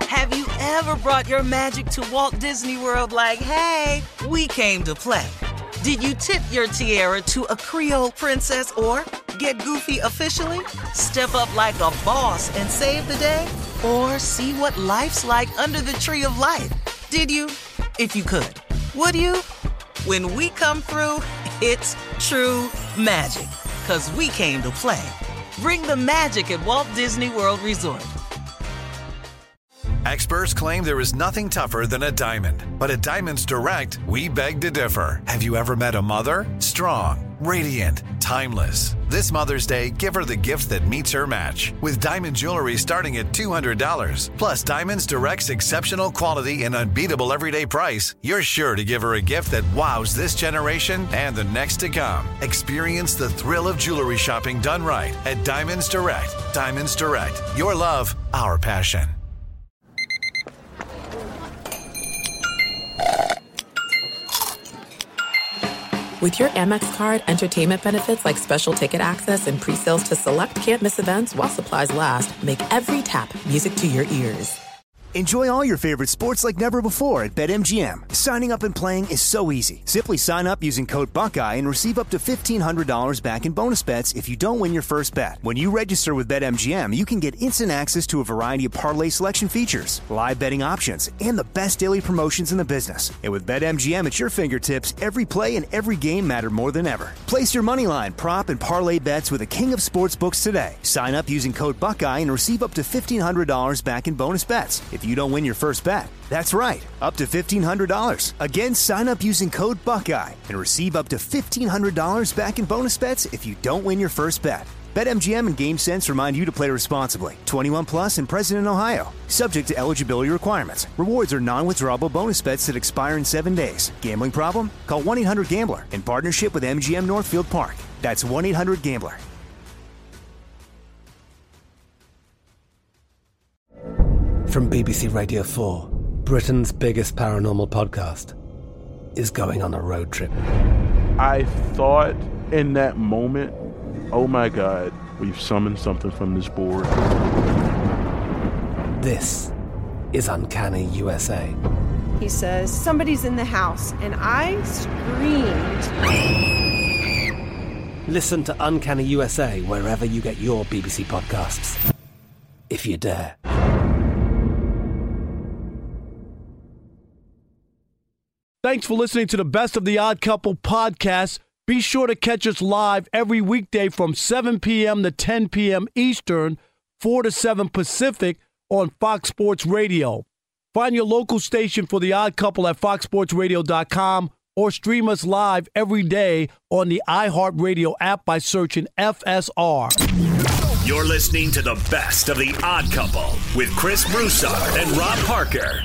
Have you ever brought your magic to Walt Disney World like, hey, we came to play? Did you tip your tiara to a Creole princess or get goofy officially? Step up like a boss and save the day? Or see what life's like under the tree of life? Did you? If you could. Would you? When we come through, it's true magic. 'Cause we came to play. Bring the magic at Walt Disney World Resort. Experts claim there is nothing tougher than a diamond. But at Diamonds Direct, we beg to differ. Have you ever met a mother? Strong, radiant, timeless. This Mother's Day, give her the gift that meets her match. With diamond jewelry starting at $200. Plus Diamonds Direct's exceptional quality and unbeatable everyday price, you're sure to give her a gift that wows this generation and the next to come. Experience the thrill of jewelry shopping done right at Diamonds Direct. Diamonds Direct. Your love, our passion. With your Amex card, entertainment benefits like special ticket access and pre-sales to select can't-miss events while supplies last make every tap music to your ears. Enjoy all your favorite sports like never before at BetMGM. Signing up and playing is so easy. Simply sign up using code Buckeye and receive up to $1,500 back in bonus bets if you don't win your first bet. When you register with BetMGM, you can get instant access to a variety of parlay selection features, live betting options, and the best daily promotions in the business. And with BetMGM at your fingertips, every play and every game matter more than ever. Place your moneyline, prop, and parlay bets with the king of sportsbooks today. Sign up using code Buckeye and receive up to $1,500 back in bonus bets if you don't win your first bet. That's right, up to $1,500. Again, sign up using code Buckeye and receive up to $1,500 back in bonus bets if you don't win your first bet. BetMGM and GameSense remind you to play responsibly. 21 plus and present in Ohio. Subject to eligibility requirements. Rewards are non-withdrawable bonus bets that expire in 7 days. Gambling problem? Call 1-800-GAMBLER in partnership with MGM Northfield Park. That's 1-800-GAMBLER. From BBC Radio 4, Britain's biggest paranormal podcast is going on a road trip. I thought in that moment, oh my God, we've summoned something from this board. This is Uncanny USA. He says, somebody's in the house, and I screamed. Listen to Uncanny USA wherever you get your BBC podcasts, if you dare. Thanks for listening to the Best of the Odd Couple podcast. Be sure to catch us live every weekday from 7 p.m. to 10 p.m. Eastern, 4 to 7 Pacific on Fox Sports Radio. Find your local station for The Odd Couple at foxsportsradio.com or stream us live every day on the iHeartRadio app by searching FSR. You're listening to the Best of the Odd Couple with Chris Broussard and Rob Parker.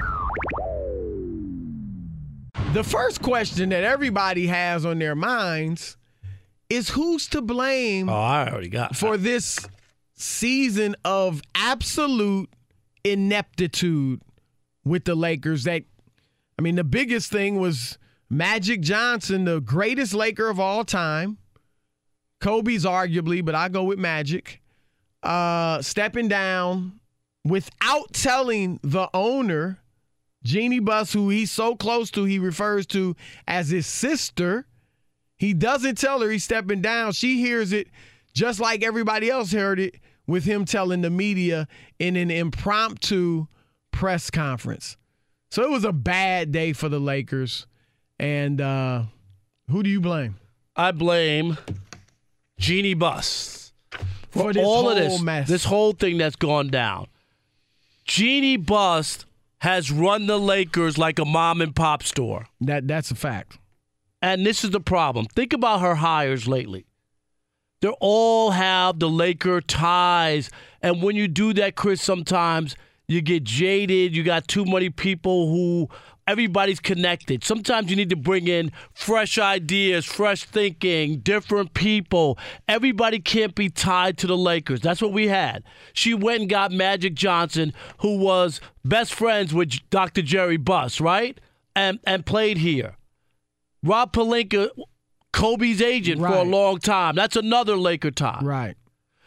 The first question that everybody has on their minds is who's to blame I already got for this season of absolute ineptitude with the Lakers. The biggest thing was Magic Johnson, the greatest Laker of all time. Kobe's arguably, but I go with Magic. Stepping down without telling the owner, Jeannie Buss, who he's so close to, he refers to as his sister. He doesn't tell her he's stepping down. She hears it just like everybody else heard it with him telling the media in an impromptu press conference. So it was a bad day for the Lakers. And who do you blame? I blame Jeannie Buss for this all of whole mess. This whole thing that's gone down. Jeannie Buss has run the Lakers like a mom and pop store. That's a fact. And this is the problem. Think about her hires lately. They all have the Laker ties. And when you do that, Chris, sometimes you get jaded. You got too many people who everybody's connected. Sometimes you need to bring in fresh ideas, fresh thinking, different people. Everybody can't be tied to the Lakers. That's what we had. She went and got Magic Johnson, who was best friends with Dr. Jerry Buss, right? And played here. Rob Pelinka, Kobe's agent for a long time. That's another Laker tie. Right.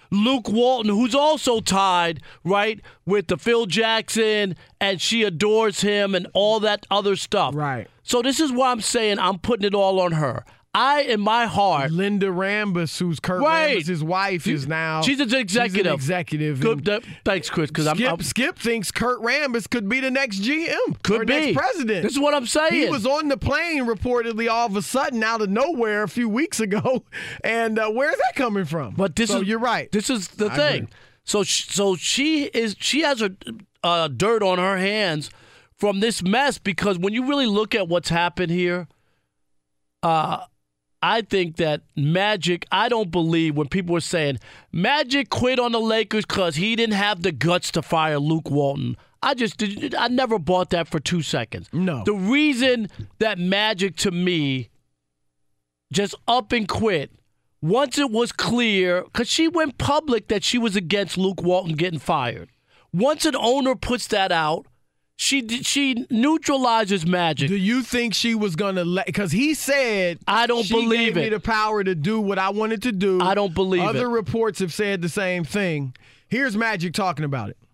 Luke Walton, who's also tied, right, with the Phil Jackson, and she adores him and all that other stuff. Right. So this is why I'm saying I'm putting it all on her. In my heart. Linda Rambis, who's Kurt Rambis' wife, is now. She's an executive. She's an executive. Good, thanks, Chris. Because Skip thinks Kurt Rambis could be the next GM. Could be. Next president. This is what I'm saying. He was on the plane reportedly all of a sudden out of nowhere a few weeks ago. And where's that coming from? But you're right. This is the thing. Agree. So she has her dirt on her hands from this mess, because when you really look at what's happened here, I think that Magic, I don't believe when people were saying Magic quit on the Lakers because he didn't have the guts to fire Luke Walton. I never bought that for 2 seconds. No. The reason that Magic, to me, just up and quit, once it was clear, because she went public that she was against Luke Walton getting fired. Once an owner puts that out, she neutralizes Magic. Do you think she was going to let – because he said – I don't believe she gave me the power to do what I wanted to do. I don't believe it. Other reports have said the same thing. Here's Magic talking about it.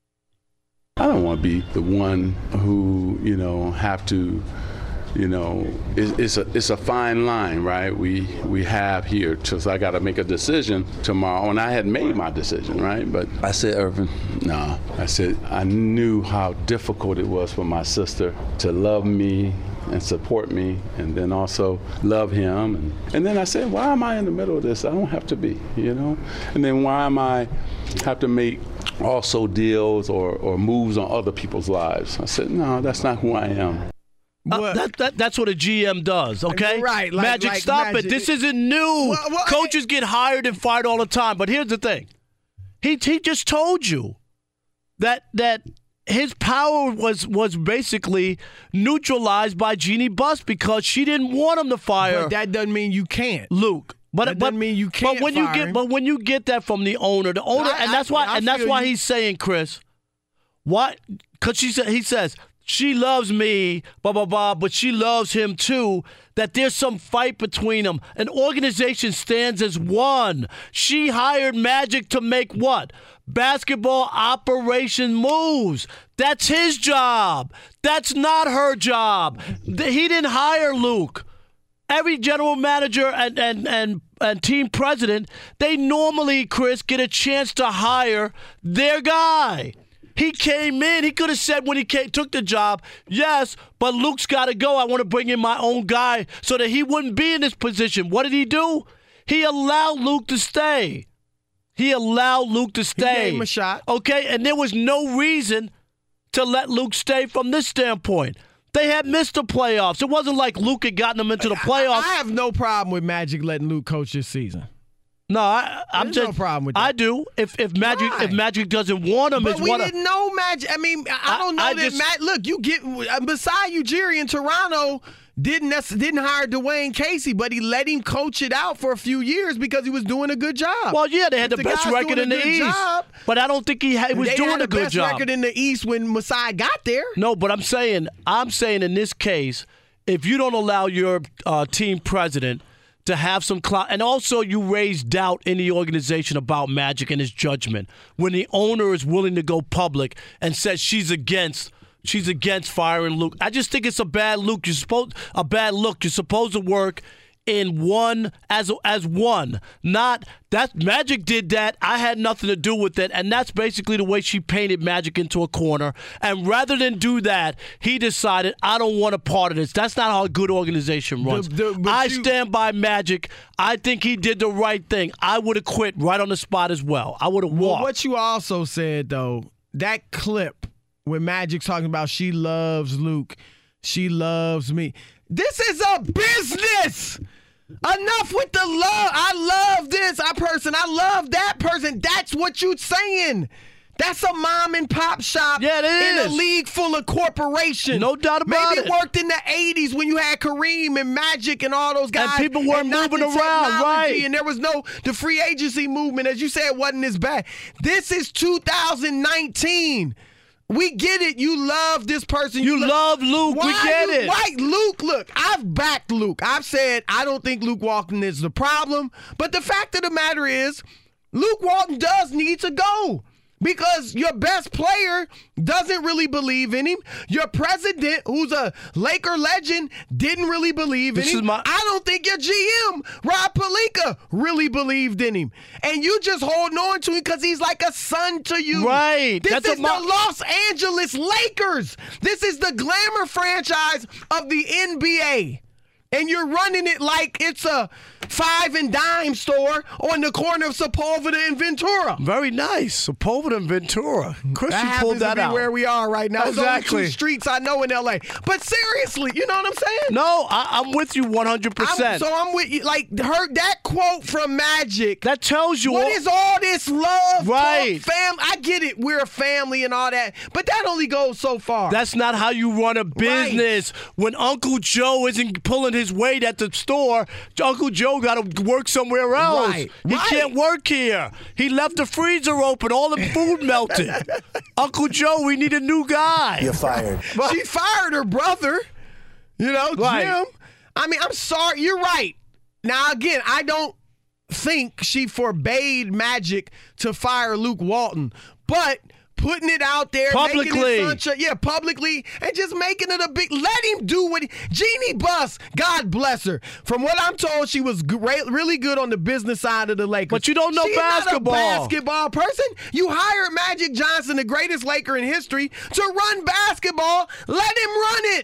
I don't want to be the one who, have to – it's a fine line, right? We have here, so I got to make a decision tomorrow, and I had made my decision, right? But I said, Irvin, no. I said I knew how difficult it was for my sister to love me and support me, and then also love him, and then I said, why am I in the middle of this? I don't have to be, And then why am I have to make also deals or moves on other people's lives? I said, no, that's not who I am. That's what a GM does, okay? Right. Magic, stop it. This isn't new. Coaches get hired and fired all the time. But here's the thing. He just told you that his power was basically neutralized by Jeannie Buss because she didn't want him to fire. But that doesn't mean you can't. Luke. That doesn't mean you can't fire him. But when you get that from the owner, and that's why he's saying, Chris, what? Because he says, she loves me, blah, blah, blah, but she loves him too, that there's some fight between them. An organization stands as one. She hired Magic to make what? Basketball operation moves. That's his job. That's not her job. He didn't hire Luke. Every general manager and team president, they normally, Chris, get a chance to hire their guy. He came in. He could have said when he took the job, yes, but Luke's got to go. I want to bring in my own guy so that he wouldn't be in this position. What did he do? He allowed Luke to stay. He gave him a shot. Okay, and there was no reason to let Luke stay from this standpoint. They had missed the playoffs. It wasn't like Luke had gotten them into the playoffs. I have no problem with Magic letting Luke coach this season. No, I'm just. No problem with that. I do. If Magic doesn't want him, but we didn't know Magic. I mean, I don't know that Magic. Look, you get beside Ujiri in Toronto didn't hire Dwayne Casey, but he let him coach it out for a few years because he was doing a good job. Well, yeah, they had the best record in the East, but I don't think he was doing a good job. They had the best record in the East when Masai got there. No, but I'm saying in this case, if you don't allow your team president to have some clout, and also you raise doubt in the organization about Magic and his judgment when the owner is willing to go public and says she's against firing Luke. I just think it's a bad look. You're supposed to work in one as one. Not that Magic did that. I had nothing to do with it, and that's basically the way she painted Magic into a corner. And rather than do that, he decided, I don't want a part of this. That's not how a good organization runs. I stand by Magic. I think he did the right thing. I would have quit right on the spot as well. I would have walked. Well, what you also said, though, that clip when Magic's talking about she loves Luke, she loves me. This is a business. Enough with the love. I love this person. I love that person. That's what you're saying. That's a mom and pop shop in a league full of corporations. No doubt about it. Maybe it worked in the 80s when you had Kareem and Magic and all those guys. And people weren't moving around, right? And there was the free agency movement, as you said, wasn't as bad. This is 2019. We get it. You love this person. You love Luke. We get it. Right, Luke. Look, I've backed Luke. I've said I don't think Luke Walton is the problem. But the fact of the matter is, Luke Walton does need to go. Because your best player doesn't really believe in him. Your president, who's a Laker legend, didn't really believe in him. I don't think your GM, Rob Pelinka, really believed in him. And you just holding on to him because he's like a son to you. Right. This is the Los Angeles Lakers. This is the glamour franchise of the NBA. And you're running it like it's a 5 and dime store on the corner of Sepulveda and Ventura. Very nice. Sepulveda and Ventura. Chris, that you pulled that to be out. Where we are right now. Exactly. It's only 2 streets I know in L.A. But seriously, you know what I'm saying? No, I'm with you 100%. I'm with you. Like, that quote from Magic. That tells you what is all this love, right? Talk, I get it. We're a family and all that. But that only goes so far. That's not how you run a business. Right. When Uncle Joe isn't pulling his weight at the store, Uncle Joe got to work somewhere else. Right. He can't work here. He left the freezer open. All the food melted. Uncle Joe, we need a new guy. You're fired. She fired her brother, Jim. I mean, I'm sorry. You're right. Now, again, I don't think she forbade Magic to fire Luke Walton, but putting it out there, publicly, publicly, and just making it a big. Let him do what Jeannie Buss, God bless her. From what I'm told, she was really good on the business side of the Lakers. But you don't know basketball. Not a basketball person. You hired Magic Johnson, the greatest Laker in history, to run basketball. Let him run it.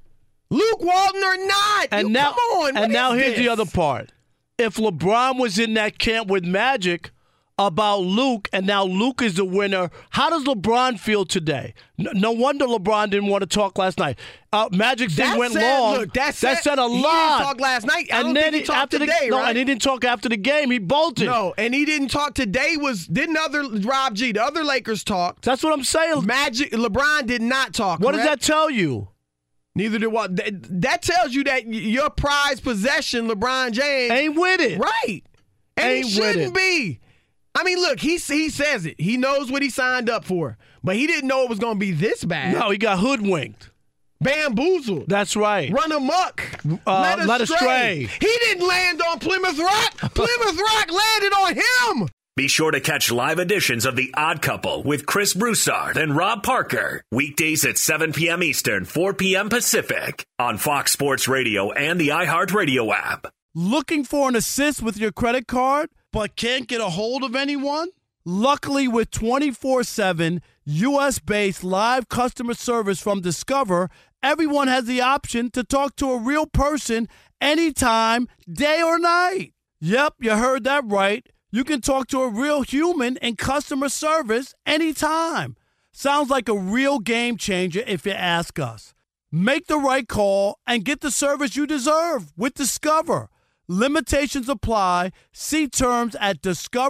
Luke Walton or not. And now, come on. And now here's the other part. If LeBron was in that camp with Magic about Luke, and now Luke is the winner, how does LeBron feel today? No wonder LeBron didn't want to talk last night. Magic's thing went long. Look, that said a lot. He didn't talk last night. I don't think he talked today, right? No, and he didn't talk after the game. He bolted. No, and he didn't talk today. Didn't Rob G, the other Lakers talk? That's what I'm saying. LeBron did not talk. What does that tell you? Neither did what. That tells you that your prized possession, LeBron James, ain't with it. Right. And he shouldn't be. I mean, look, he says it. He knows what he signed up for. But he didn't know it was going to be this bad. No, he got hoodwinked. Bamboozled. That's right. Run amok. Led astray. He didn't land on Plymouth Rock. Plymouth Rock landed on him. Be sure to catch live editions of The Odd Couple with Chris Broussard and Rob Parker. Weekdays at 7 p.m. Eastern, 4 p.m. Pacific on Fox Sports Radio and the iHeartRadio app. Looking for an assist with your credit card, but can't get a hold of anyone? Luckily, with 24/7 U.S.-based live customer service from Discover, everyone has the option to talk to a real person anytime, day or night. Yep, you heard that right. You can talk to a real human in customer service anytime. Sounds like a real game changer if you ask us. Make the right call and get the service you deserve with Discover. Limitations apply. See terms at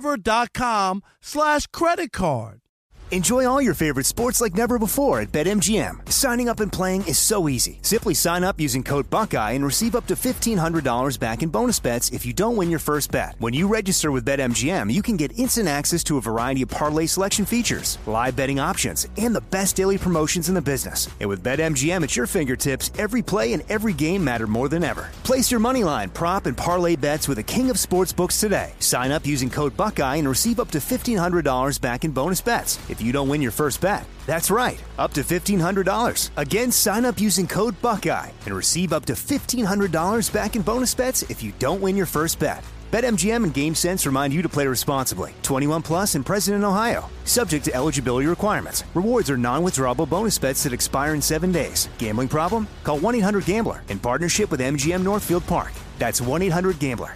discover.com/creditcard. Enjoy all your favorite sports like never before at BetMGM. Signing up and playing is so easy. Simply sign up using code Buckeye and receive up to $1,500 back in bonus bets if you don't win your first bet. When you register with BetMGM, you can get instant access to a variety of parlay selection features, live betting options, and the best daily promotions in the business. And with BetMGM at your fingertips, every play and every game matter more than ever. Place your moneyline, prop, and parlay bets with the king of sportsbooks today. Sign up using code Buckeye and receive up to $1,500 back in bonus bets if you don't win your first bet. That's right, up to $1,500. Again, sign up using code Buckeye and receive up to $1,500 back in bonus bets if you don't win your first bet. BetMGM and GameSense remind you to play responsibly. 21 plus and present in Ohio. Subject to eligibility requirements. Rewards are non-withdrawable bonus bets that expire in 7 days. Gambling problem? Call 1-800-GAMBLER in partnership with MGM Northfield Park. That's 1-800-GAMBLER.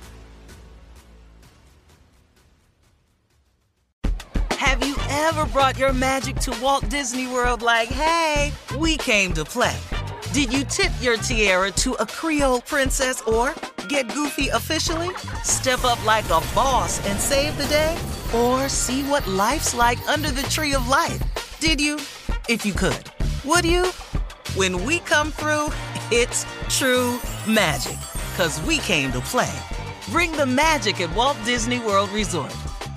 Have you ever brought your magic to Walt Disney World like, hey, we came to play? Did you tip your tiara to a Creole princess or get goofy officially? Step up like a boss and save the day? Or see what life's like under the tree of life? Did you? If you could. Would you? When we come through, it's true magic. 'Cause we came to play. Bring the magic at Walt Disney World Resort.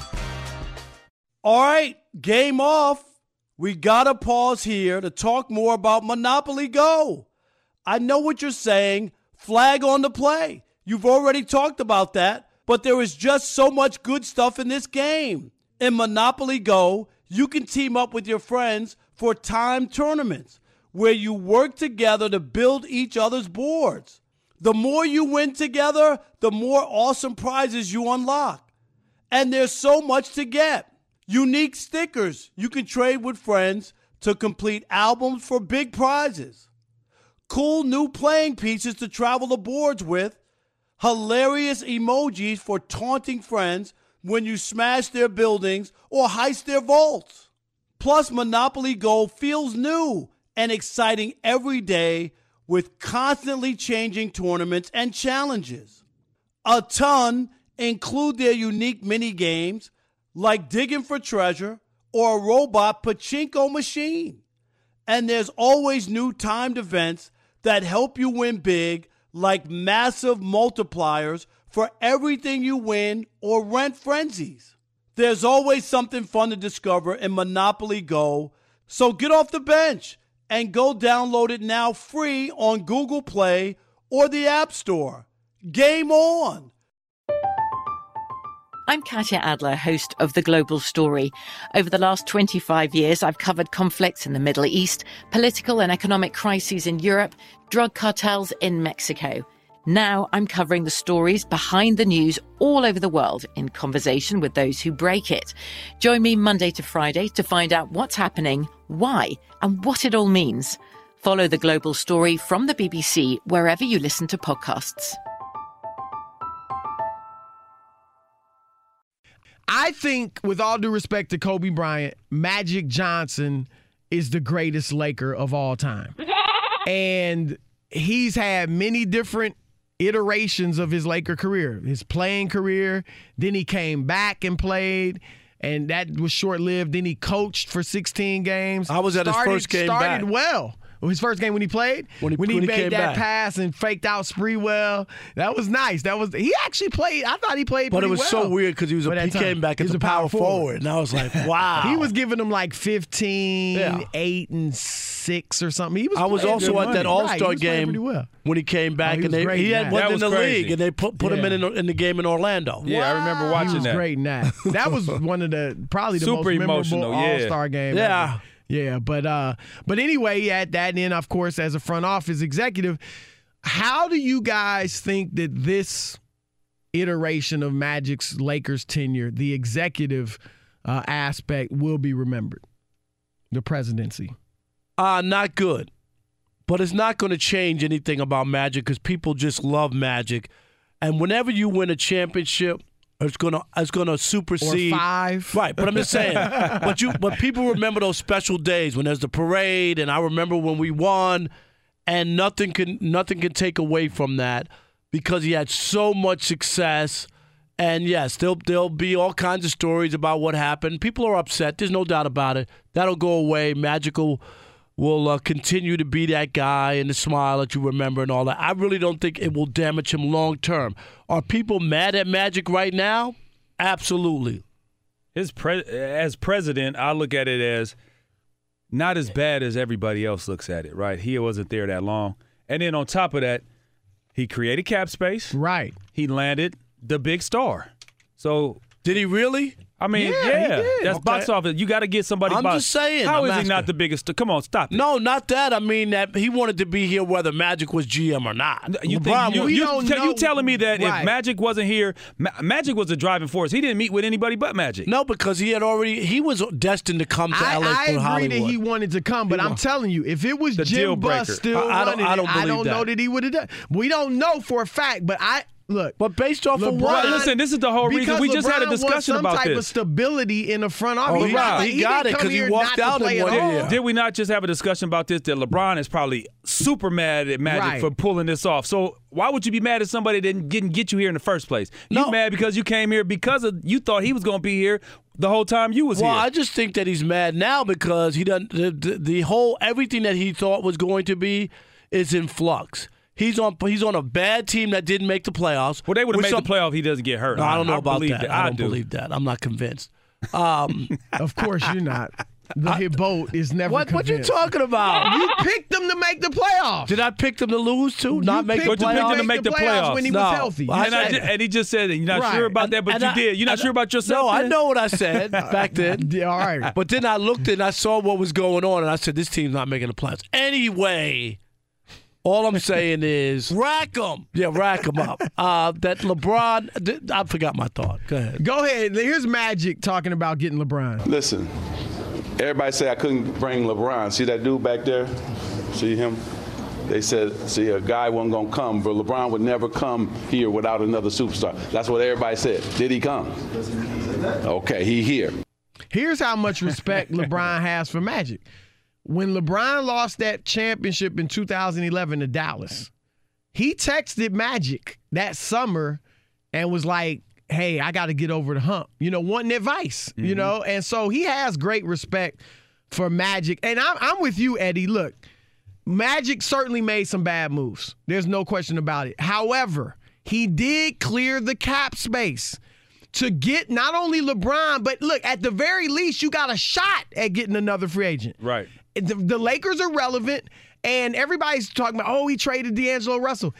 All right, game off. We got to pause here to talk more about Monopoly Go. I know what you're saying. Flag on the play. You've already talked about that. But there is just so much good stuff in this game. In Monopoly Go, you can team up with your friends for timed tournaments where you work together to build each other's boards. The more you win together, the more awesome prizes you unlock. And there's so much to get. Unique stickers you can trade with friends to complete albums for big prizes. Cool new playing pieces to travel the boards with. Hilarious emojis for taunting friends when you smash their buildings or heist their vaults. Plus, Monopoly Go feels new and exciting every day with constantly changing tournaments and challenges. A ton include their unique mini games like digging for treasure or a robot pachinko machine. And there's always new timed events that help you win big, like massive multipliers for everything you win or rent frenzies. There's always something fun to discover in Monopoly Go, so get off the bench and go download it now free on Google Play or the App Store. Game on! I'm Katya Adler, host of The Global Story. Over the last 25 years, I've covered conflicts in the Middle East, political and economic crises in Europe, drug cartels in Mexico. Now I'm covering the stories behind the news all over the world in conversation with those who break it. Join me Monday to Friday to find out what's happening, why, and what it all means. Follow The Global Story from the BBC wherever you listen to podcasts. I think, with all due respect to Kobe Bryant, Magic Johnson is the greatest Laker of all time. And he's had many different iterations of his Laker career, his playing career. Then he came back and played, and that was short-lived. Then he coached for 16 games. I was at his first game back. Started well. His first game when he played? When he made that pass and faked out Sprewell. That was nice. He actually played. I thought he played pretty well. But it was so weird because he came back as a power forward. And I was like, wow. He was giving them like 15, 8, and 6 or something. I was also at that All-Star game when he came back. And he had one in the league. And they put him in the game in Orlando. Yeah, I remember watching that. He was great in that. That was one of probably the most memorable All-Star game ever. Yeah, but anyway, at that end, of course, as a front office executive, how do you guys think that this iteration of Magic's Lakers tenure, the executive aspect, will be remembered? The presidency? Not good. But it's not going to change anything about Magic because people just love Magic. And whenever you win a championship, it's gonna supersede. Or 5. Right, but I'm just saying. but people remember those special days when there's the parade, and I remember when we won, and nothing can take away from that because he had so much success. And yes, there'll be all kinds of stories about what happened. People are upset. There's no doubt about it. That'll go away. Magical will continue to be that guy and the smile that you remember and all that. I really don't think it will damage him long term. Are people mad at Magic right now? Absolutely. As president, I look at it as not as bad as everybody else looks at it, right? He wasn't there that long. And then on top of that, he created cap space. Right. He landed the big star. So did he really? I mean, yeah. That's box office. You got to get somebody. I'm just saying. How is he not the biggest? Come on, stop it. No, not that. I mean that he wanted to be here whether Magic was GM or not. You telling me that if Magic wasn't here, Magic was the driving force. He didn't meet with anybody but Magic. No, because he was destined to come to LA for Hollywood. I agree that he wanted to come, but I'm telling you, if it was Jim Buss still running I don't know that he would have done. We don't know for a fact, but look, but based off of what? Listen, this is the whole reason. We just had a discussion about this. Some type of stability in the front office. He got it because he walked out in 1 year. Did we not just have a discussion about this? That LeBron is probably super mad at Magic for pulling this off. So why would you be mad at somebody that didn't get you here in the first place? You mad because you came here because you thought he was going to be here the whole time you was here. Well, I just think that he's mad now because he doesn't. The whole everything that he thought was going to be is in flux. He's on a bad team that didn't make the playoffs. Well, they would have made the playoff. He doesn't get hurt. No, I don't know about that. I don't believe that. I'm not convinced. Of course you're not. the boat is never What you convinced. talking about? You picked them to make the playoffs. Did I pick them to lose too? Not make the But you picked playoffs? him to make the playoffs when he was healthy. And he just said that. You're not sure about that, but you did. You're not sure about yourself? No, I then? know what I said back then. Yeah, all right. But then I looked and I saw what was going on, and I said, this team's not making the playoffs. Anyway, all I'm saying is rack them. Yeah, rack them up. That LeBron, I forgot my thought. Go ahead. Go ahead. Here's Magic talking about getting LeBron. Listen, everybody say I couldn't bring LeBron. See that dude back there? See him? They said, see, a guy wasn't going to come, but LeBron would never come here without another superstar. That's what everybody said. Did he come? Okay, he here. Here's how much respect LeBron has for Magic. When LeBron lost that championship in 2011 to Dallas, he texted Magic that summer and was like, hey, I got to get over the hump, wanting advice, and so he has great respect for Magic. And I'm with you, Eddie. Look, Magic certainly made some bad moves. There's no question about it. However, he did clear the cap space to get not only LeBron, but look, at the very least, you got a shot at getting another free agent. Right. The Lakers are relevant, and everybody's talking about, he traded D'Angelo Russell.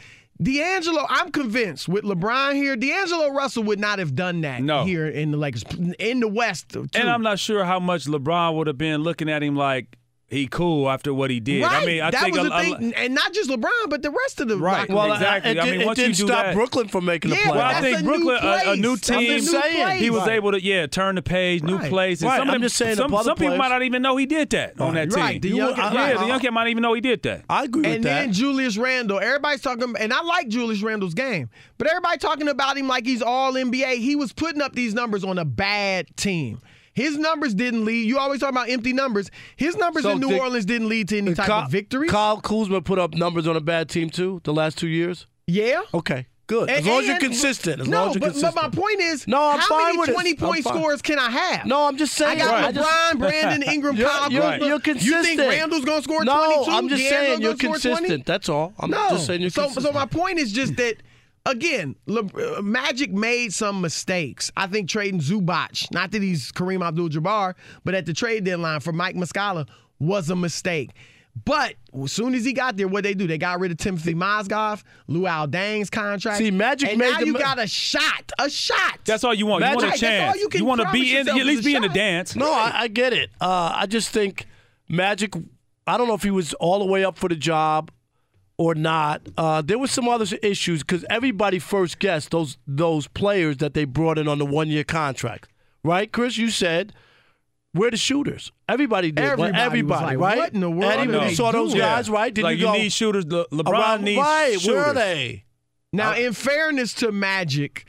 I'm convinced with LeBron here, D'Angelo Russell would not have done that here in the Lakers, in the West. Too. And I'm not sure how much LeBron would have been looking at him like, he cool after what he did. Right. I mean, I that think was the thing, and not just LeBron, but the rest of the right. Rockets. Well, exactly. It didn't stop Brooklyn from making the playoffs. Well, I think Brooklyn, a new team, he was able to turn the page, new place. And right. some of them, I'm just saying, some people might not even know he did that on that team. The young kid might not even know he did that. I agree with that. And then Julius Randle, everybody's talking, and I like Julius Randle's game, but everybody talking about him like he's all NBA. He was putting up these numbers on a bad team. His numbers didn't lead. You always talk about empty numbers. His numbers in New Orleans didn't lead to any type of victory. Kyle Kuzma put up numbers on a bad team too the last 2 years. Yeah. Okay. Good. As long as you're consistent. But my point is, I'm how fine many with 20-point scores can I have? No, I'm just saying. I got LeBron, Brandon, Ingram, Kyle Kuzma. You're consistent. You think Randall's going to score 22? No, I'm just saying you're consistent. 20? That's all. I'm just saying you're consistent. So my point is just that, again, Magic made some mistakes. I think trading Zubac, not that he's Kareem Abdul-Jabbar, but at the trade deadline for Mike Muscala was a mistake. But as soon as he got there, what they do? They got rid of Timothy Mozgov, Luol Deng's contract. See, Magic and made now you got a shot. That's all you want. You want a chance. You want to be in, at least be in the dance. No, I get it. I just think Magic, I don't know if he was all the way up for the job or not. There were some other issues because everybody first guessed those players that they brought in on the one-year contract. Right, Chris? You said, we're the shooters. Everybody did. Everybody like, right? What in the world? Eddie, you saw those guys, right? Did like you go, need shooters. LeBron needs shooters. Where are they? Now, in fairness to Magic,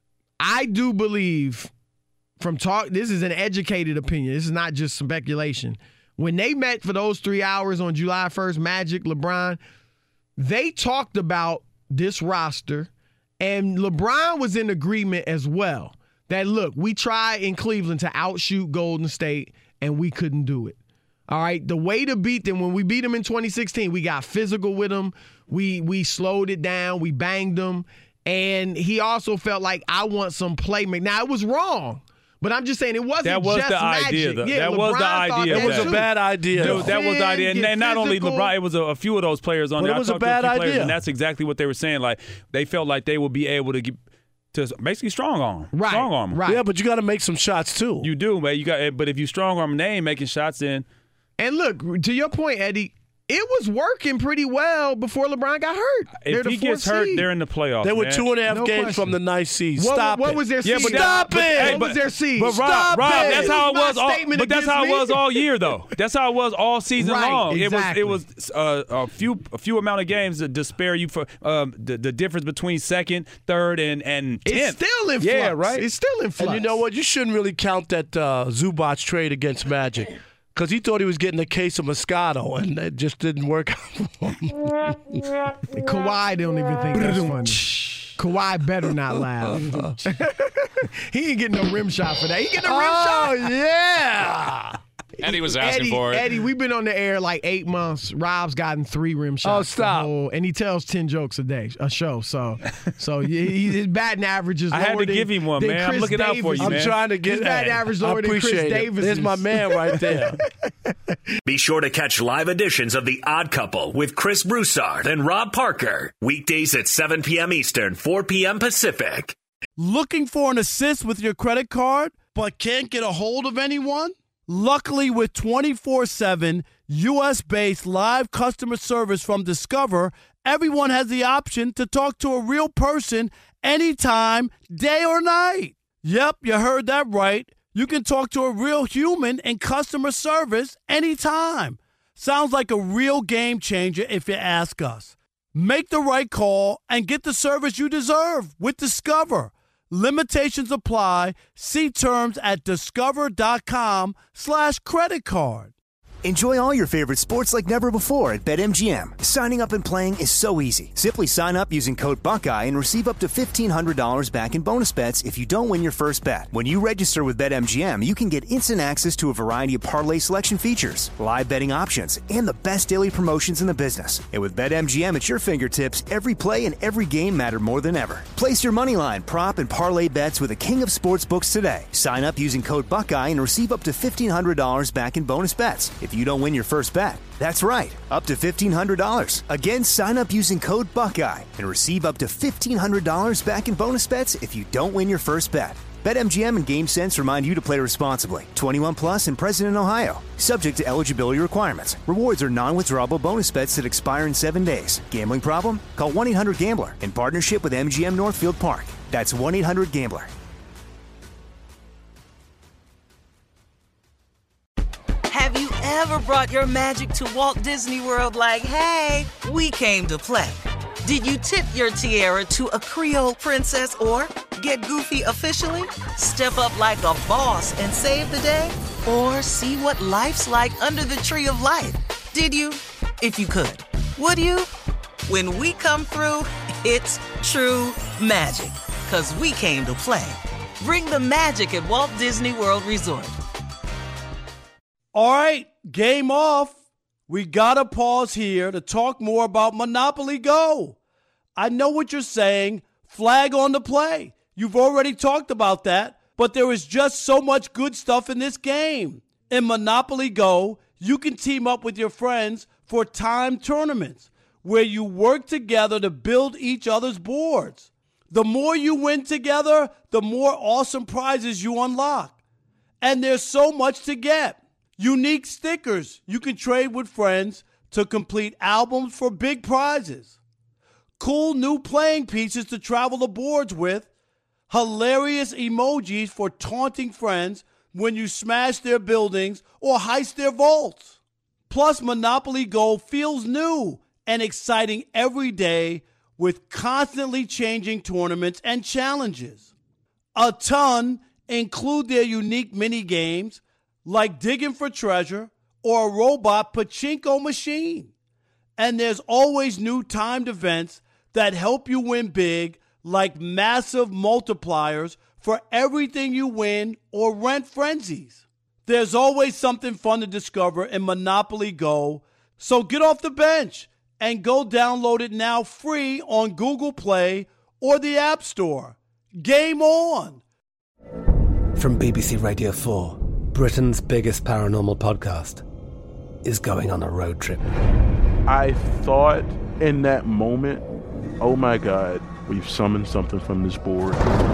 I do believe this is an educated opinion. This is not just speculation. When they met for those 3 hours on July 1st, Magic, LeBron, they talked about this roster, and LeBron was in agreement as well. That, look, we tried in Cleveland to outshoot Golden State, and we couldn't do it. All right? The way to beat them, when we beat them in 2016, we got physical with them. We slowed it down. We banged them. And he also felt like, I want some playmaking. Now, it was wrong. But I'm just saying, it wasn't that was just the Magic. idea. Yeah, that was the idea. It was a bad idea. Dude, that was the idea. And not only LeBron, it was a few of those players on there. It was a bad idea. Players, and that's exactly what they were saying. Like, they felt like they would be able to get to basically strong arm. Right. Strong arm. Right. Yeah, but you got to make some shots too. You do, man. But if you strong arm and they ain't making shots, then. And look, to your point, Eddie, it was working pretty well before LeBron got hurt. If he gets hurt, they're in the playoffs. They were man. 2.5 games from the nice seed. What was their seed? Stop it. What was their seed? But Rob, that's how it was. But that's how it was all year, though. That's how it was all season long. Exactly. It was a few amount of games that spare you for the difference between second, third, and 10th. It's still in flux. Yeah, right. It's still in flux. And you know what? You shouldn't really count that Zubac trade against Magic. Because he thought he was getting a case of Moscato, and it just didn't work out for him. Kawhi don't even think that's funny. Kawhi better not laugh. He ain't getting no rim shot for that. He getting a rim shot. Oh, yeah. Eddie was asking for it. Eddie, we've been on the air like 8 months. Rob's gotten 3 rim shots. Oh, stop. And he tells 10 jokes a show. So his batting average is lower. I had to give him one, man. I'm looking out for you, man. I'm trying to get his batting average lower than Chris Davis. There's my man right there. Be sure to catch live editions of The Odd Couple with Chris Broussard and Rob Parker. Weekdays at 7 p.m. Eastern, 4 p.m. Pacific. Looking for an assist with your credit card, but can't get a hold of anyone? Luckily, with 24/7 U.S.-based live customer service from Discover, everyone has the option to talk to a real person anytime, day or night. Yep, you heard that right. You can talk to a real human in customer service anytime. Sounds like a real game changer if you ask us. Make the right call and get the service you deserve with Discover. Limitations apply. See terms at discover.com/creditcard. Enjoy all your favorite sports like never before at BetMGM. Signing up and playing is so easy. Simply sign up using code Buckeye and receive up to $1,500 back in bonus bets if you don't win your first bet. When you register with BetMGM, you can get instant access to a variety of parlay selection features, live betting options, and the best daily promotions in the business. And with BetMGM at your fingertips, every play and every game matter more than ever. Place your moneyline, prop, and parlay bets with the king of sportsbooks today. Sign up using code Buckeye and receive up to $1,500 back in bonus bets if you don't win your first bet. That's right, up to $1,500. Again, sign up using code Buckeye and receive up to $1,500 back in bonus bets if you don't win your first bet. BetMGM and GameSense remind you to play responsibly. 21 plus and present in Ohio. Subject to eligibility requirements. Rewards are non-withdrawable bonus bets that expire in 7 days. Gambling problem? Call 1-800-GAMBLER in partnership with MGM Northfield Park. That's 1-800-GAMBLER. Have you ever brought your magic to Walt Disney World like, hey, we came to play? Did you tip your tiara to a Creole princess or get goofy officially? Step up like a boss and save the day? Or see what life's like under the tree of life? Did you? If you could. Would you? When we come through, it's true magic. 'Cause we came to play. Bring the magic at Walt Disney World Resort. All right, game off. We gotta pause here to talk more about Monopoly Go. I know what you're saying, flag on the play. You've already talked about that, but there is just so much good stuff in this game. In Monopoly Go, you can team up with your friends for timed tournaments where you work together to build each other's boards. The more you win together, the more awesome prizes you unlock. And there's so much to get. Unique stickers you can trade with friends to complete albums for big prizes. Cool new playing pieces to travel the boards with. Hilarious emojis for taunting friends when you smash their buildings or heist their vaults. Plus, Monopoly Go feels new and exciting every day with constantly changing tournaments and challenges. A ton include their unique mini games like digging for treasure or a robot pachinko machine. And there's always new timed events that help you win big, like massive multipliers for everything you win or rent frenzies. There's always something fun to discover in Monopoly Go, so get off the bench and go download it now free on Google Play or the App Store. Game on! From BBC Radio 4, Britain's biggest paranormal podcast is going on a road trip. I thought in that moment, oh my God, we've summoned something from this board.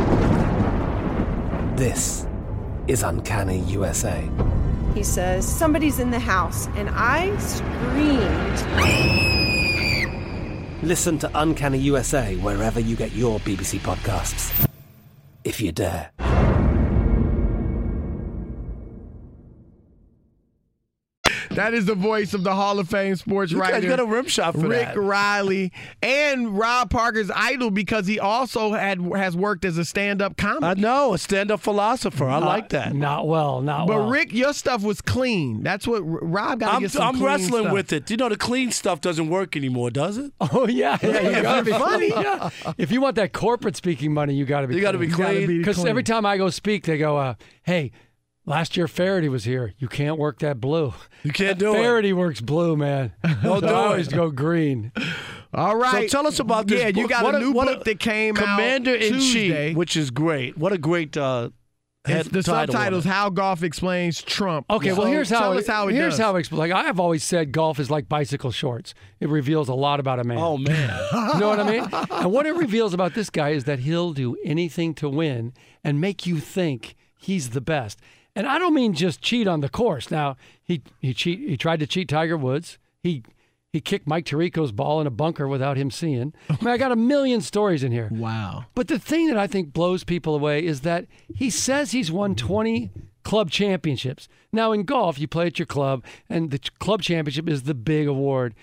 This is Uncanny USA. He says, somebody's in the house, and I screamed. Listen to Uncanny USA wherever you get your BBC podcasts, if you dare. That is the voice of the Hall of Fame sports writer. You got a rim shot for Rick that. Riley, and Rob Parker's idol because he also has worked as a stand-up comic. I know, a stand-up philosopher. I like that. Not well. But Rick, your stuff was clean. That's what Rob got to get some I'm clean wrestling stuff. with it. You know, the clean stuff doesn't work anymore, does it? Oh, yeah. You gotta be funny. Yeah. If you want that corporate speaking money, you got to be clean. You got to be clean. Because every time I go speak, they go, hey, Last year, Faraday was here. You can't work that blue. You can't do it. Faraday works blue, man. Don't always go green. All right. So tell us about this book. You got a new book that came out Commander-in-Chief, which is great. What a great the subtitle's How Golf Explains Trump. Okay, well, here's how it does. Like I have always said, golf is like bicycle shorts. It reveals a lot about a man. Oh, man. You know what I mean? And what it reveals about this guy is that he'll do anything to win and make you think he's the best. And I don't mean just cheat on the course. Now, he tried to cheat Tiger Woods. He kicked Mike Tirico's ball in a bunker without him seeing. I mean, I got a million stories in here. Wow. But the thing that I think blows people away is that he says he's won 20 club championships. Now, in golf, you play at your club, and the club championship is the big award.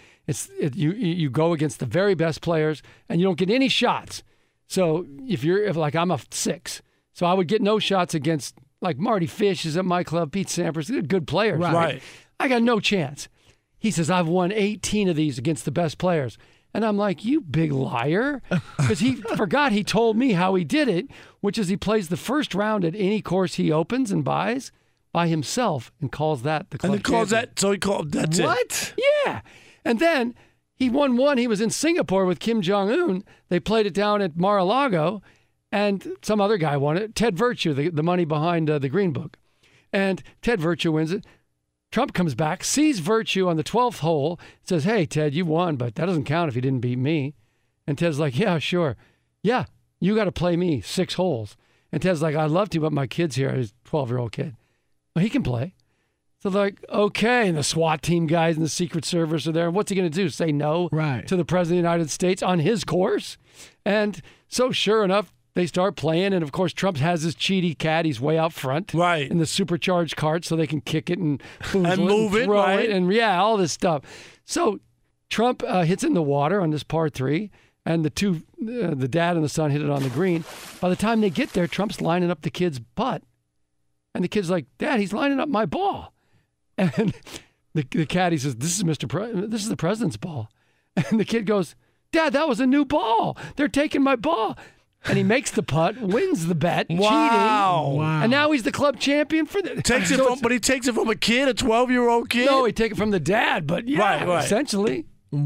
You go against the very best players, and you don't get any shots. So if I'm a 6, so I would get no shots against, like Marty Fish is at my club, Pete Sampras, they're good players. Right. I got no chance. He says, I've won 18 of these against the best players. And I'm like, you big liar. Because he forgot he told me how he did it, which is he plays the first round at any course he opens and buys by himself and calls that the club champion. That's what? it. Yeah. And then he won one. He was in Singapore with Kim Jong-un. They played it down at Mar-a-Lago. And some other guy won it, Ted Virtue, the money behind the Green Book. And Ted Virtue wins it. Trump comes back, sees Virtue on the 12th hole, says, hey, Ted, you won, but that doesn't count if you didn't beat me. And Ted's like, yeah, sure. Yeah, you got to play me 6 holes. And Ted's like, I'd love to, but my kid's here. He's a 12-year-old kid. Well, he can play. So they're like, okay. And the SWAT team guys and the Secret Service are there. And what's he going to do? Say no to the President of the United States on his course? And so sure enough, they start playing, and of course, Trump has his cheaty caddies way out front, in the supercharged cart, so they can kick it and move it, throw it, and all this stuff. So Trump hits it in the water on this par 3, and the dad and the son hit it on the green. By the time they get there, Trump's lining up the kid's putt, and the kid's like, "Dad, he's lining up my ball," and the caddy says, "This is this is the president's ball," and the kid goes, "Dad, that was a new ball. They're taking my ball." And he makes the putt, wins the bet, cheating. And now he's the club champion for the. But he takes it from a kid, a 12-year-old kid? No, he takes it from the dad, but essentially.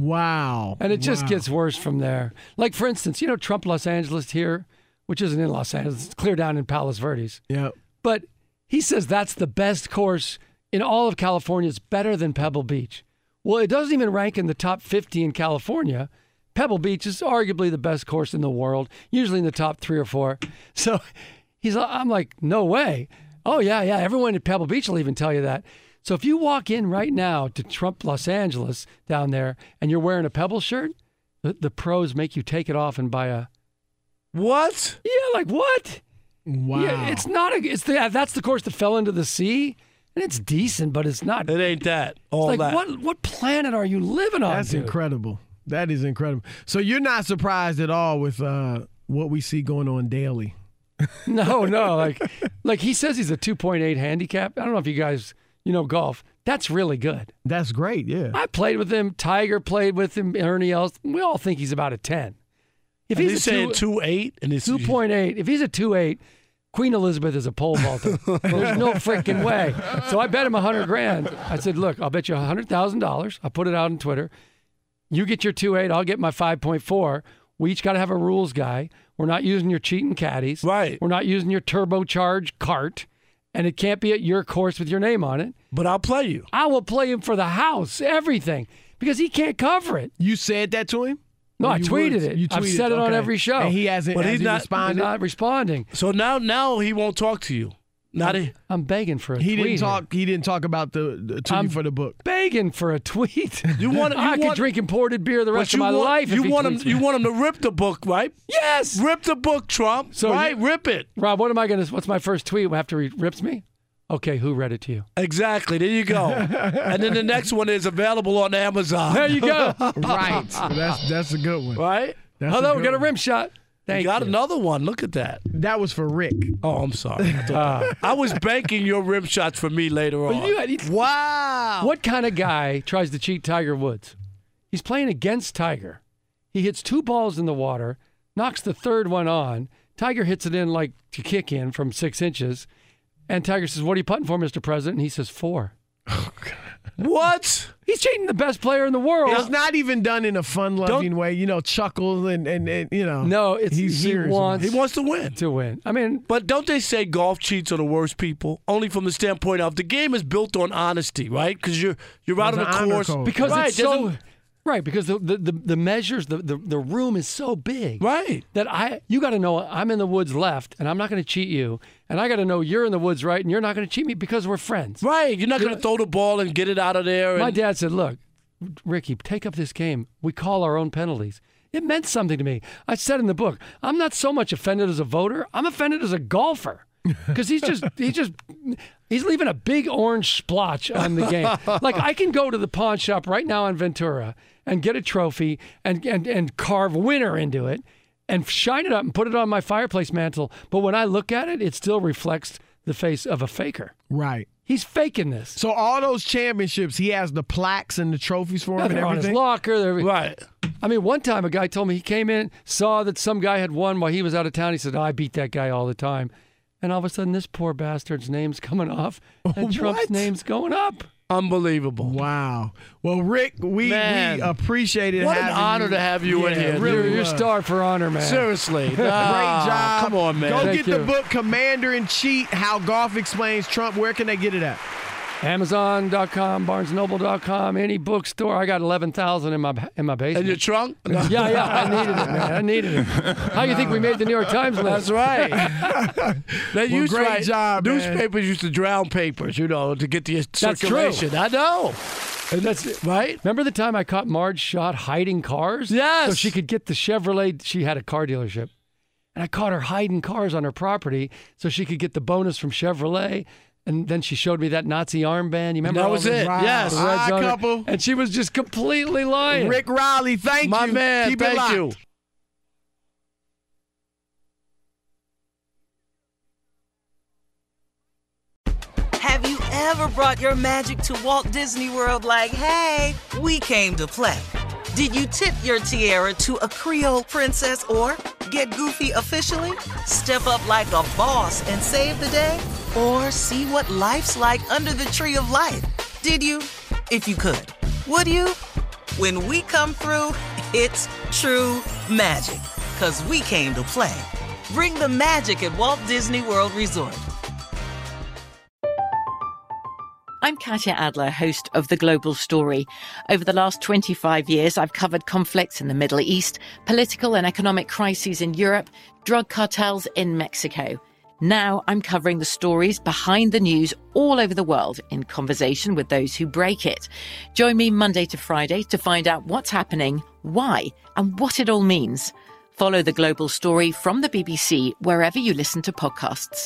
Wow. And it just gets worse from there. Like, for instance, Trump Los Angeles here, which isn't in Los Angeles, it's clear down in Palos Verdes. Yeah. But he says that's the best course in all of California. It's better than Pebble Beach. Well, it doesn't even rank in the top 50 in California. Pebble Beach is arguably the best course in the world, usually in the top 3 or 4. So I'm like, no way. Oh, yeah. Everyone at Pebble Beach will even tell you that. So if you walk in right now to Trump Los Angeles down there and you're wearing a Pebble shirt, the pros make you take it off and buy a... What? Yeah, like what? Wow. Yeah, it's not that's the course that fell into the sea. And it's decent, but it's not. It ain't that. What planet are you living on? That's incredible. That is incredible. So you're not surprised at all with what we see going on daily? No. Like he says he's a 2.8 handicap. I don't know if you guys, golf. That's really good. That's great, yeah. I played with him. Tiger played with him. Ernie Els. We all think he's about a 10. If he's saying 2.8 and it's 2.8, if he's a 2.8, Queen Elizabeth is a pole vaulter. There's no freaking way. So I bet him $100,000. I said, look, I'll bet you $100,000. I put it out on Twitter. You get your 2.8, I'll get my 5.4. We each got to have a rules guy. We're not using your cheating caddies. Right. We're not using your turbocharged cart. And it can't be at your course with your name on it. But I'll play you. I will play him for the house, everything, because he can't cover it. You said that to him? No, I tweeted it. I've said it on every show. And he hasn't responded? He's not responding. So now he won't talk to you. I'm begging for a tweet. He didn't talk about the tweet for the book. Begging for a tweet. I could drink imported beer the rest of my life. You want him to rip the book, right? Yes. Rip the book, Trump. So rip it. Rob, what's my first tweet? After he rips me? Okay, who read it to you? Exactly. There you go. And then the next one is available on Amazon. There you go. Right. That's a good one. Right? Hello, we got a rim shot. You got another one. Look at that. That was for Rick. Oh, I'm sorry. I was banking your rim shots for me later on. Wow. What kind of guy tries to cheat Tiger Woods? He's playing against Tiger. He hits 2 balls in the water, knocks the third one on. Tiger hits it in like to kick in from 6 inches. And Tiger says, "What are you putting for, Mr. President?" And he says, 4. What? He's cheating the best player in the world. It's not even done in a fun-loving way, chuckle and No, he's serious. He wants to win. To win. I mean, but don't they say golf cheats are the worst people? Only from the standpoint of the game is built on honesty, right? Because you're out on the course. Because right, it's so... Right, because the measures, the room is so big. Right. That you got to know I'm in the woods left, and I'm not going to cheat you. And I got to know you're in the woods right, and you're not going to cheat me because we're friends. Right. You're not going to throw the ball and get it out of there. My dad said, "Look, Ricky, take up this game. We call our own penalties." It meant something to me. I said in the book, I'm not so much offended as a voter. I'm offended as a golfer. Because he's leaving a big orange splotch on the game. Like, I can go to the pawn shop right now in Ventura and get a trophy and carve winner into it and shine it up and put it on my fireplace mantle. But when I look at it, it still reflects the face of a faker. Right. He's faking this. So all those championships, he has the plaques and the trophies for him and they're everything? on his locker. Right. I mean, one time a guy told me he came in, saw that some guy had won while he was out of town. He said, "I beat that guy all the time." And all of a sudden, this poor bastard's name's coming off, and Trump's name's going up. Unbelievable. Wow. Well, Rick, we appreciate it. What an honor to have you in here. Really, you're star for honor, man. Seriously. Great job. Come on, man. Go get the book, Commander in Cheat, How Golf Explains Trump. Where can they get it at? Amazon.com, BarnesandNoble.com, any bookstore. I got 11,000 in my basement. In your trunk? Yeah. I needed it, man. I needed it. How you think we made the New York Times list? That's right. Great job, man. Newspapers used to drown papers, to get the circulation. True. I know. That's right. Remember the time I caught Marge Schott hiding cars? Yes. So she could get the Chevrolet. She had a car dealership. And I caught her hiding cars on her property so she could get the bonus from Chevrolet. And then she showed me that Nazi armband. You remember? That was it. Wow. Yes. Couple. And she was just completely lying. Rick Riley, thank you. My man, Keep it thank locked. you. Have you ever brought your magic to Walt Disney World like, hey, we came to play? Did you tip your tiara to a Creole princess or get goofy officially? Step up like a boss and save the day? Or see what life's like under the tree of life? Did you? If you could. Would you? When we come through, it's true magic. 'Cause we came to play. Bring the magic at Walt Disney World Resort. I'm Katya Adler, host of The Global Story. Over the last 25 years, I've covered conflicts in the Middle East, political and economic crises in Europe, drug cartels in Mexico. Now I'm covering the stories behind the news all over the world in conversation with those who break it. Join me Monday to Friday to find out what's happening, why, and what it all means. Follow The Global Story from the BBC wherever you listen to podcasts.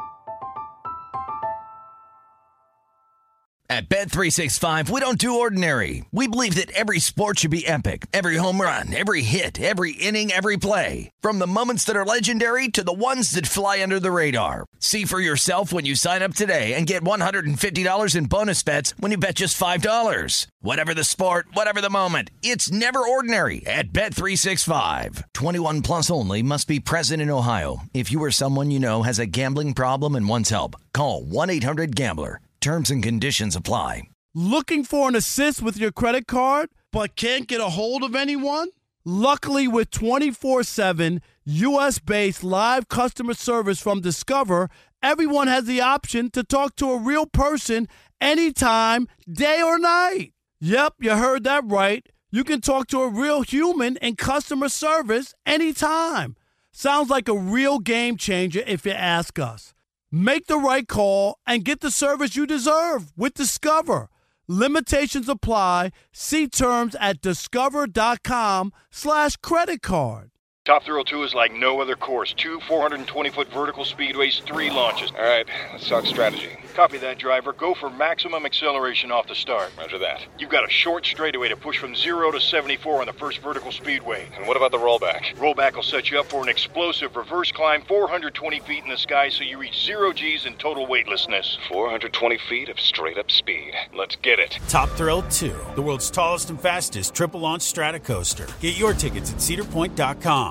At Bet365, we don't do ordinary. We believe that every sport should be epic. Every home run, every hit, every inning, every play. From the moments that are legendary to the ones that fly under the radar. See for yourself when you sign up today and get $150 in bonus bets when you bet just $5. Whatever the sport, whatever the moment, it's never ordinary at Bet365. 21 plus only. Must be present in Ohio. If you or someone you know has a gambling problem and wants help, call 1-800-GAMBLER. Terms and conditions apply. Looking for an assist with your credit card, but can't get a hold of anyone? Luckily, with 24/7 U.S.-based live customer service from Discover, everyone has the option to talk to a real person anytime, day or night. Yep, you heard that right. You can talk to a real human in customer service anytime. Sounds like a real game changer if you ask us. Make the right call and get the service you deserve with Discover. Limitations apply. See terms at discover.com/creditcard. Top Thrill 2 is like no other course. 2 420-foot vertical speedways, 3 launches. All right, let's talk strategy. Copy that, driver. Go for maximum acceleration off the start. Roger that. You've got a short straightaway to push from 0 to 74 on the first vertical speedway. And what about the rollback? Rollback will set you up for an explosive reverse climb 420 feet in the sky so you reach 0 G's in total weightlessness. 420 feet of straight-up speed. Let's get it. Top Thrill 2, the world's tallest and fastest triple-launch strata coaster. Get your tickets at cedarpoint.com.